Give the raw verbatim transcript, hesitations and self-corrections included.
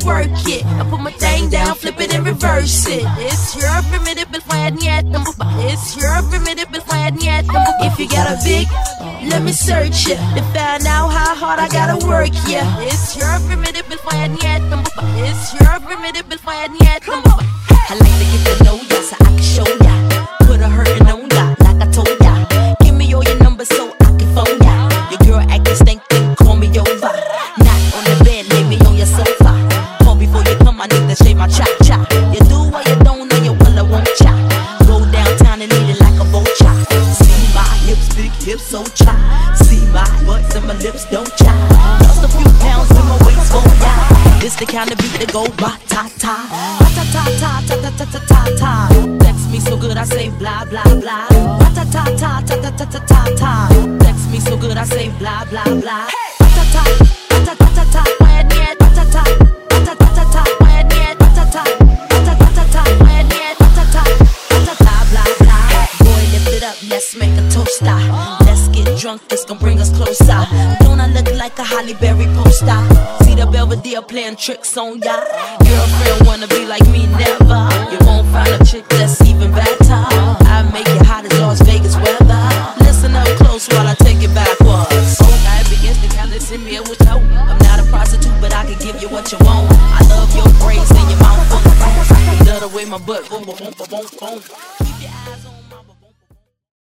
work it. I put my thing down, flip it and reverse it. It's your primitive plan yet. It's your primitive plan yet. If you got a big, let me search it to find out how hard I gotta work. Yeah, it's your primitive plan yet. It's your primitive plan yet. I like to get to know ya so I can show ya. Put a hurtin' on ya like I told ya. Give me all your numbers so I can phone ya. Your girl actin' stink, then call me over. Not on the bed, lay me on your sofa. Call before you come, I need to shave my cha-cha. You do what you don't know, you will I won't cha. Go downtown and eat it like a vulture. See my hips, big hips, so cha. See my butts and my lips don't cha. Lost a few pounds in my waist, oh yeah. This the kind of beat that go ra-ta-ta. Ra-ta-ta-ta-ta-ta-ta-ta-ta. Text me so good I say blah blah blah. Ra-ta-ta-ta-ta-ta-ta-ta-ta. Text me so good I say blah blah blah. Ra-ta-ta, ra-ta-ta-ta-ta, when yet, ra-ta-ta, ra-ta-ta-ta-ta, when yet, ra-ta-ta, ra-ta-ta-ta-ta, when yet, ra-ta-ta, ra-ta-ta, blah blah. Boy, lift it up, let's make a toaster. Let's get drunk, this gon' bring us closer. Don't I look like a Halle Berry poster? See the Belvedere playing tricks on ya. Girlfriend wanna be like me, never. You won't find a chick that's even better. I make it hot as Las Vegas weather. Listen up close while I take it backwards. I begins to kind of send me a show. I'm not a prostitute, but I can give you what you want. I love your braids and your mouth full of phones. Love the way my butt boom, boom, boom, boom, boom.